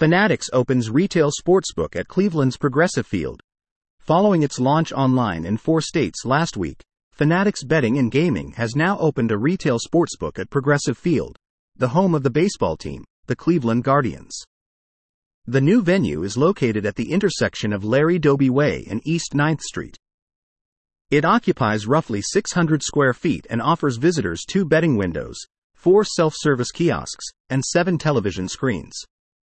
Fanatics opens retail sportsbook at Cleveland's Progressive Field. Following its launch online in 4 states last week, Fanatics Betting and Gaming has now opened a retail sportsbook at Progressive Field, the home of the baseball team, the Cleveland Guardians. The new venue is located at the intersection of Larry Doby Way and East 9th Street. It occupies roughly 600 square feet and offers visitors 2 betting windows, 4 self-service kiosks, and 7 television screens.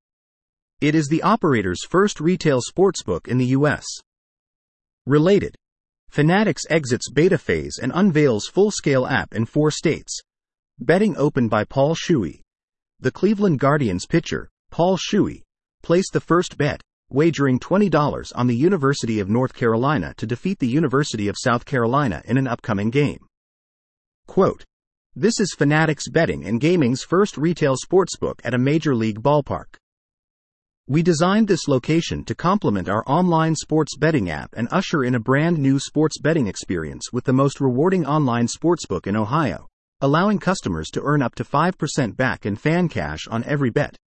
It is the operator's first retail sportsbook in the U.S. Related, Fanatics exits beta phase and unveils full-scale app in 4 states. Betting opened by Paul Shuey. The Cleveland Guardians pitcher, Paul Shuey, placed the first bet, wagering $20 on the University of North Carolina to defeat the University of South Carolina in an upcoming game. Quote, "This is Fanatics Betting and Gaming's first retail sportsbook at a major league ballpark. We designed this location to complement our online sports betting app and usher in a brand new sports betting experience with the most rewarding online sportsbook in Ohio, allowing customers to earn up to 5% back in fan cash on every bet."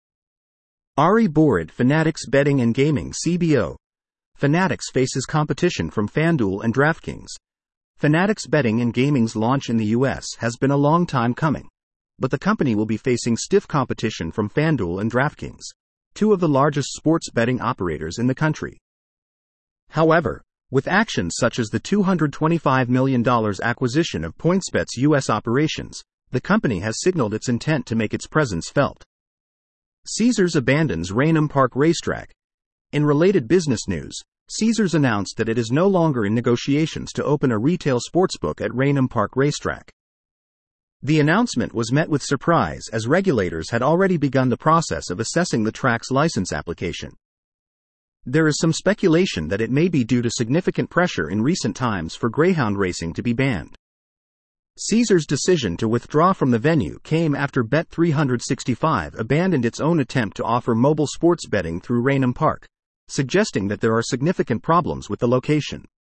Ari Borid, Fanatics Betting and Gaming CBO. Fanatics faces competition from FanDuel and DraftKings. Fanatics Betting and Gaming's launch in the U.S. has been a long time coming, but the company will be facing stiff competition from FanDuel and DraftKings, 2 of the largest sports betting operators in the country. However, with actions such as the $225 million acquisition of PointsBet's U.S. operations, the company has signaled its intent to make its presence felt. Caesars abandons Raynham Park Racetrack. In related business news, Caesars announced that it is no longer in negotiations to open a retail sportsbook at Raynham Park Racetrack. The announcement was met with surprise as regulators had already begun the process of assessing the track's license application. There is some speculation that it may be due to significant pressure in recent times for greyhound racing to be banned. Caesars' decision to withdraw from the venue came after Bet365 abandoned its own attempt to offer mobile sports betting through Raynham Park, suggesting that there are significant problems with the location.